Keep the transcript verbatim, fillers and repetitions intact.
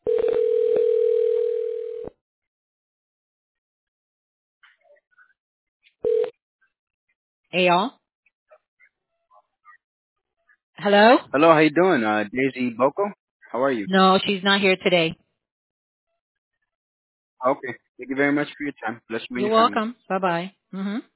Hey, y'all. Hello? Hello, how you doing? Uh, Daisy Boko? How are you? No, she's not here today. Okay. Thank you very much for your time. Bless you and You're your family. welcome. Bye bye. Mhm.